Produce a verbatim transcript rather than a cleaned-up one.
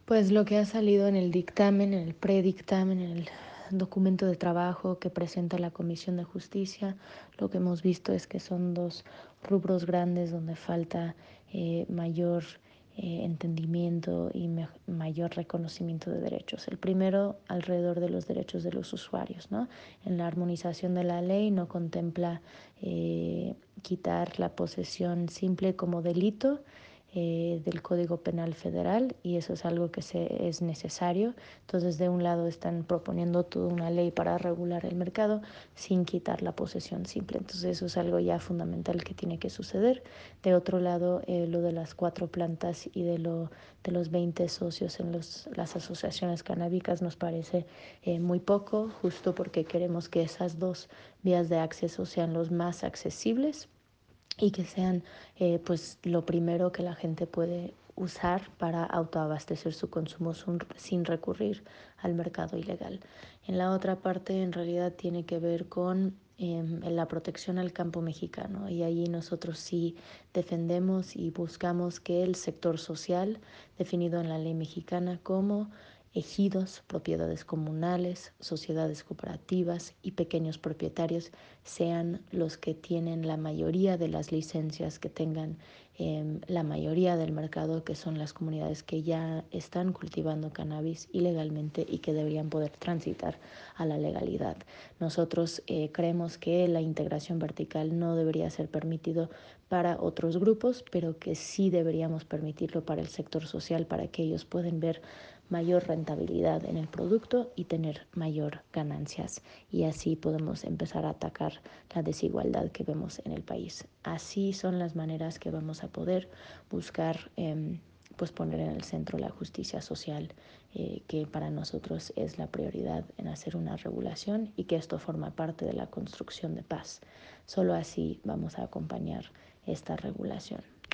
Pues lo que ha salido en el dictamen, en el predictamen, en el documento de trabajo que presenta la Comisión de Justicia, lo que hemos visto es que son dos rubros grandes donde falta eh, mayor eh, entendimiento y me- mayor reconocimiento de derechos. El primero, alrededor de los derechos de los usuarios, ¿no? En la armonización de la ley no contempla eh, quitar la posesión simple como delito eh, del Código Penal Federal, y eso es algo que se, es necesario. Entonces, de un lado están proponiendo toda una ley para regular el mercado sin quitar la posesión simple. Entonces, eso es algo ya fundamental que tiene que suceder. De otro lado, eh, lo de las cuatro plantas y de, lo, de los veinte socios en los, las asociaciones canábicas nos parece eh, muy poco, justo porque queremos que esas dos vías de acceso sean los más accesibles y que sean eh, pues lo primero que la gente puede usar para autoabastecer su consumo sin recurrir al mercado ilegal. En la otra parte, en realidad, tiene que ver con eh, la protección al campo mexicano, y allí nosotros sí defendemos y buscamos que el sector social, definido en la ley mexicana como ejidos, propiedades comunales, sociedades cooperativas y pequeños propietarios, sean los que tienen la mayoría de las licencias, que tengan eh, la mayoría del mercado, que son las comunidades que ya están cultivando cannabis ilegalmente y que deberían poder transitar a la legalidad. Nosotros eh, creemos que la integración vertical no debería ser permitido para otros grupos, pero que sí deberíamos permitirlo para el sector social, para que ellos puedan ver mayor rentabilidad en el producto y tener mayor ganancias, y así podemos empezar a atacar la desigualdad que vemos en el país. Así son las maneras que vamos a poder buscar eh, pues poner en el centro la justicia social, eh, que para nosotros es la prioridad en hacer una regulación, y que esto forma parte de la construcción de paz. Solo así vamos a acompañar esta regulación.